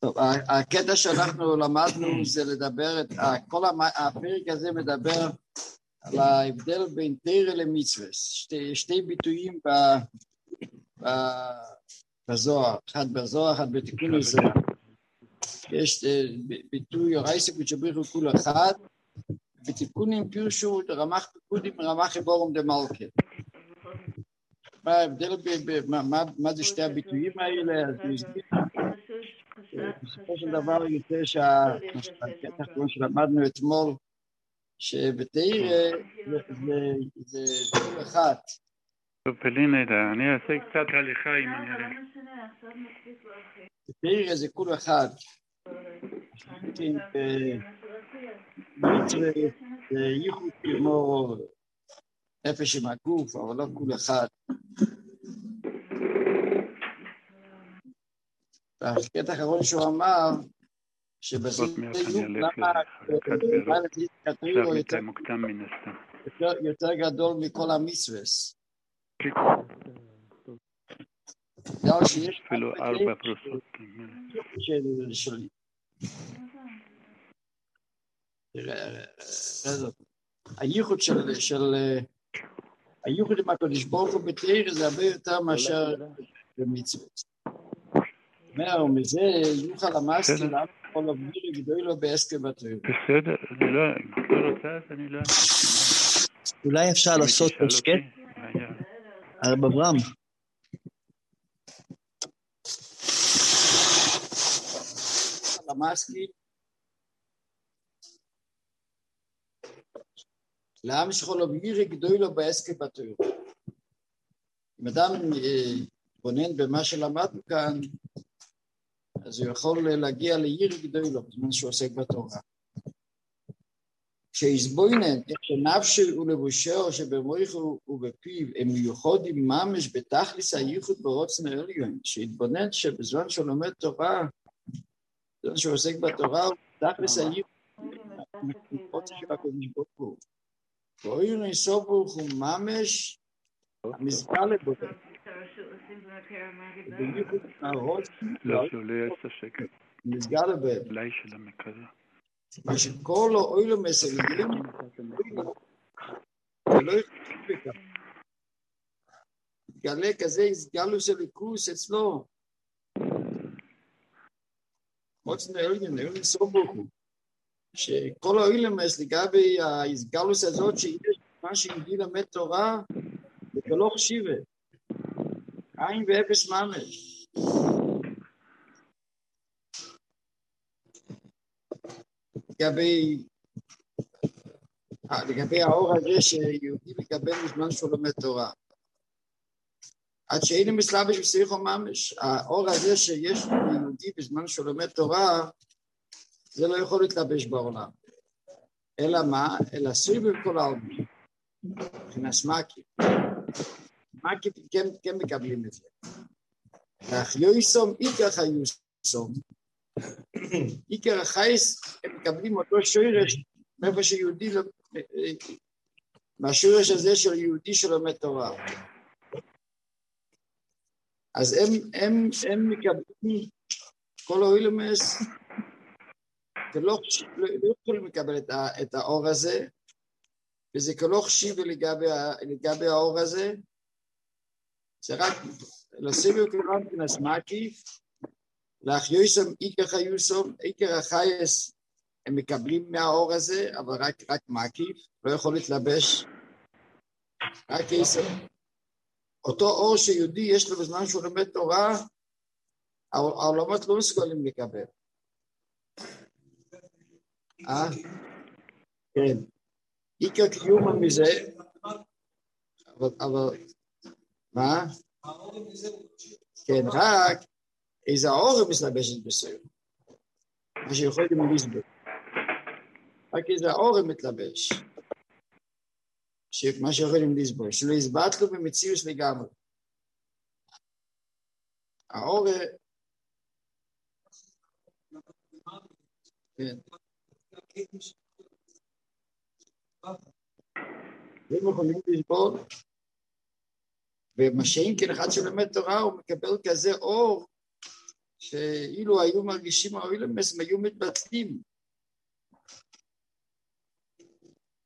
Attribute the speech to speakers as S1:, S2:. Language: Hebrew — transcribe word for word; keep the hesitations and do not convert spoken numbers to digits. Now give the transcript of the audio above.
S1: טוב, הקטע שאנחנו למדנו זה לדבר, את, כל הפרק הזה מדבר על ההבדל בין תורה למצווה, שתי, שתי ביטויים ב, ב, בזוהר, אחד בזוהר, אחד בתיקון הזוהר. יש ביטוי רייסק וצ'בריחו כול אחד, בתיקונים פירשו רמח פקודים רמח אבורום דמלכה. מה ההבדל, מה זה שתי הביטויים האלה? בסופו של דבר יוצא שהקטע כמו שלמדנו אתמול, שבתורה זה כול אחד.
S2: טוב, פלינה, אני אעשה קצת הליכה אם אני אראה.
S1: בתורה זה כול אחד. מצווה זה ייחוד כמו נפש עם הגוף, אבל לא כול אחד. והקטע האחרון שהוא אמר, שבזה למה יותר גדול מכל המצווס.
S2: אפילו ארבע פרוסות.
S1: של... הייחוד של... הייחוד עם הקדוש ברוך הוא בתורה זה הרבה יותר מאשר במצוות. אומר, ומזה יוכל המסקי למה כל אביר גדוי לו בעסקי בתורה.
S2: בסדר, אני לא... לא רוצה, אז אני לא...
S3: אולי אפשר לעשות עוד שקט? הרב אברהם.
S1: המסקי למה שכל אביר גדוי לו בעסקי בתורה. אם אדם בונן במה שלמדנו כאן, אז הוא יכול להגיע לעיר גדולה בזמן שהוא עוסק בתורה. כשיסבוינן, איך שנפשו ולבושו שבמוחו ובפיו הם מיוחדים ממש בתכלס הייחוד ברוצן העליון, שהתבונן שבזמן שהוא לומד תורה, בזמן שהוא עוסק בתורה, הוא בתכלס הייחוד ברוצן של הקדוש ברוך הוא. ואויר אינסוף ברוך הוא ממש המסגר לבודד.
S2: לא, לא יעשה שקט.
S1: מסגר לבודד.
S2: אולי של המקרה.
S1: מה שכל אוילו מסגלים, ולא יכולים בכך. גלה כזה הסגלו של ליכוס אצלו. רוצנו אלגן, אלגן סובוכו. שכל האילמס לגבי ההסגלוס הזאת שיש מה שיהודי למד תורה וכלא חשיבה. עין ואפס ממש. לגבי, לגבי האור הזה שיהודי מקבל בזמן שהוא לומד תורה. עד שאין מסלבש וסריחו ממש. האור הזה שיש ליהודי בזמן שהוא לומד תורה, זה לא יכול להתלבש בעולם. אלא מה? אלא סביב כל העולם. מבחינת מקיף. מקיף כן, כן מקבלים את זה. אך יויסום, עיקר חיוסום. עיקר החייס, הם מקבלים אותו שורש, מאיפה שיהודי, מהשורש הזה של יהודי שלומד תורה. אז הם, הם, הם מקבלים כל האילומס, לא, לא יכולים לקבל את, ה, את האור הזה, וזה כלא חשיב לגבי, לגבי האור הזה, זה רק לסביב כלום כנס מקיף, לאחיוסם עיקר חיוסם, עיקר החייס הם מקבלים מהאור הזה, אבל רק, רק מקיף, לא יכול להתלבש, רק איסם. אותו אור שיהודי יש לו בזמן שהוא לומד תורה, העולמות לא מסוגלים לקבל. אה? כן. עיקר קיום מזה, אבל, אבל, מה? כן, רק איזה האור מסלבשת בסדר. מה שיכול גם לסבור. רק איזה האור מתלבש. מה שיכול גם לסבור. שלא הסבט לו במציאוס לגמרי. האור... כן. הם יכולים לסבור, ומה שאם כן אחד שלומד תורה הוא מקבל כזה אור שאילו היו מרגישים האוילמס, הם היו מתבטלים.